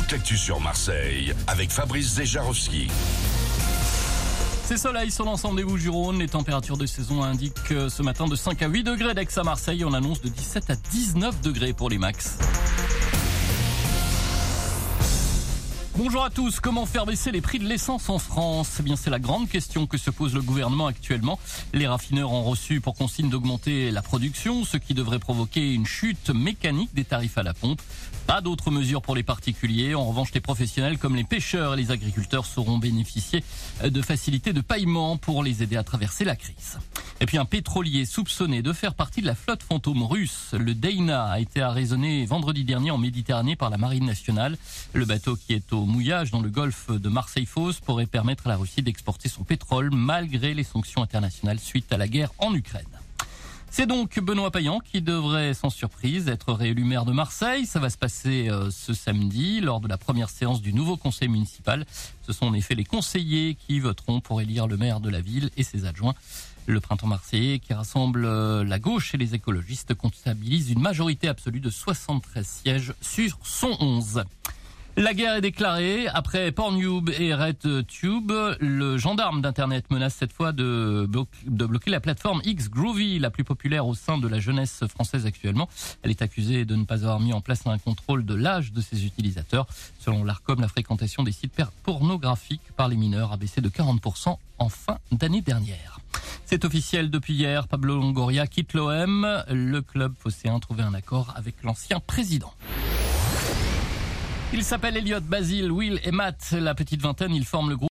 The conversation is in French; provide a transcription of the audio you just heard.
toute l'actu sur Marseille avec Fabrice Zejarowski. C'est soleil sur l'ensemble des Bouches-du-Rhône. Les températures de saison indiquent ce matin de 5 à 8 degrés d'Aix à Marseille. On annonce de 17 à 19 degrés pour les max. Bonjour à tous. Comment faire baisser les prix de l'essence en France ? Eh bien, c'est la grande question que se pose le gouvernement actuellement. Les raffineurs ont reçu pour consigne d'augmenter la production, ce qui devrait provoquer une chute mécanique des tarifs à la pompe. Pas d'autres mesures pour les particuliers. En revanche, les professionnels comme les pêcheurs et les agriculteurs sauront bénéficier de facilités de paiement pour les aider à traverser la crise. Et puis un pétrolier soupçonné de faire partie de la flotte fantôme russe, le Dana, a été arraisonné vendredi dernier en Méditerranée par la Marine nationale. Le bateau qui est au mouillage dans le golfe de Marseille-Fos pourrait permettre à la Russie d'exporter son pétrole malgré les sanctions internationales suite à la guerre en Ukraine. C'est donc Benoît Payan qui devrait, sans surprise, être réélu maire de Marseille. Ça va se passer ce samedi, lors de la première séance du nouveau conseil municipal. Ce sont en effet les conseillers qui voteront pour élire le maire de la ville et ses adjoints. Le printemps marseillais, qui rassemble la gauche et les écologistes, comptabilise une majorité absolue de 73 sièges sur 111. La guerre est déclarée. Après Pornhub et RedTube, le gendarme d'Internet menace cette fois de bloquer la plateforme Xgroovy, la plus populaire au sein de la jeunesse française actuellement. Elle est accusée de ne pas avoir mis en place un contrôle de l'âge de ses utilisateurs. Selon l'Arcom, la fréquentation des sites pornographiques par les mineurs a baissé de 40% en fin d'année dernière. C'est officiel depuis hier, Pablo Longoria quitte l'OM. Le club phocéen a trouvé un accord avec l'ancien président. Il s'appelle Elliot, Basile, Will et Matt. La petite vingtaine, ils forment le groupe